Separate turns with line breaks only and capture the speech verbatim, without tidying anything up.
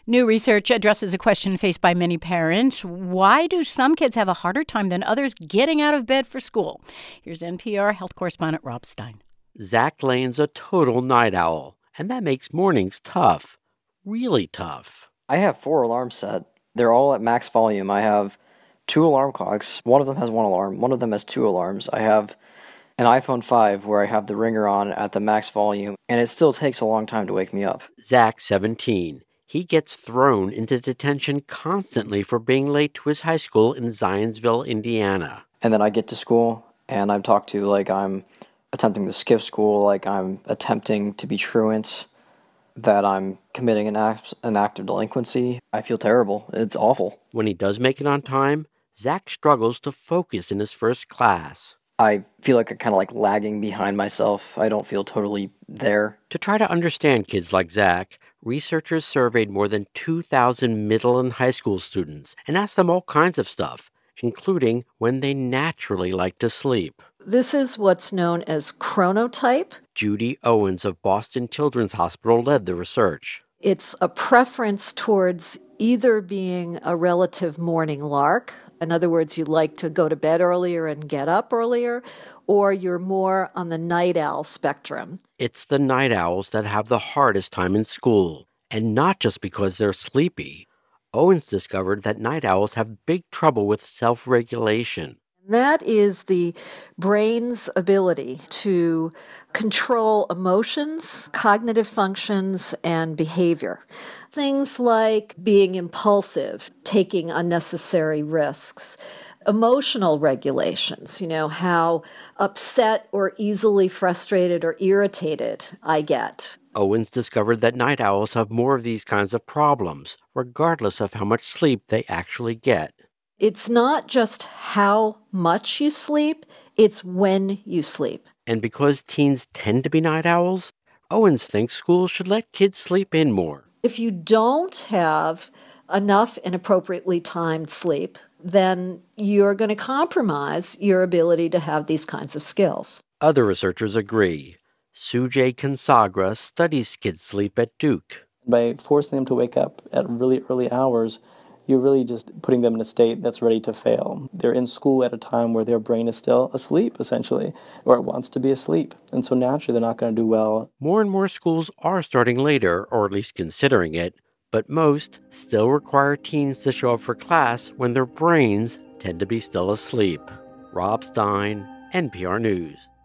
New research addresses a question faced by many parents. Why do some kids have a harder time than others getting out of bed for school? Here's N P R health correspondent Rob Stein.
Zach Lane's a total night owl, and that makes mornings tough. Really tough.
I have four alarms set. They're all at max volume. I have two alarm clocks. One of them has one alarm. One of them has two alarms. I have an iPhone five where I have the ringer on at the max volume, and it still takes a long time to wake me up.
Zach's seventeen. He gets thrown into detention constantly for being late to his high school in Zionsville, Indiana.
And then I get to school, and I'm talked to like I'm attempting to skip school, like I'm attempting to be truant, that I'm committing an act, an act of delinquency. I feel terrible. It's awful.
When he does make it on time, Zach struggles to focus in his first class.
I feel like I'm kind of like lagging behind myself. I don't feel totally there.
To try to understand kids like Zach, researchers surveyed more than two thousand middle and high school students and asked them all kinds of stuff, including when they naturally like to sleep.
This is what's known as chronotype.
Judy Owens of Boston Children's Hospital led the research.
It's a preference towards either being a relative morning lark, in other words, you like to go to bed earlier and get up earlier, or you're more on the night owl spectrum.
It's the night owls that have the hardest time in school, and not just because they're sleepy. Owens discovered that night owls have big trouble with self-regulation.
That is the brain's ability to control emotions, cognitive functions, and behavior. Things like being impulsive, taking unnecessary risks, emotional regulations, you know, how upset or easily frustrated or irritated I get.
Owens discovered that night owls have more of these kinds of problems, regardless of how much sleep they actually get.
It's not just how much you sleep, it's when you sleep.
And because teens tend to be night owls, Owens thinks schools should let kids sleep in more.
If you don't have enough and appropriately timed sleep, then you're going to compromise your ability to have these kinds of skills.
Other researchers agree. Sujay Consagra studies kids' sleep at Duke.
By forcing them to wake up at really early hours, you're really just putting them in a state that's ready to fail. They're in school at a time where their brain is still asleep, essentially, or it wants to be asleep. And so naturally, they're not going to do well.
More and more schools are starting later, or at least considering it, but most still require teens to show up for class when their brains tend to be still asleep. Rob Stein, N P R News.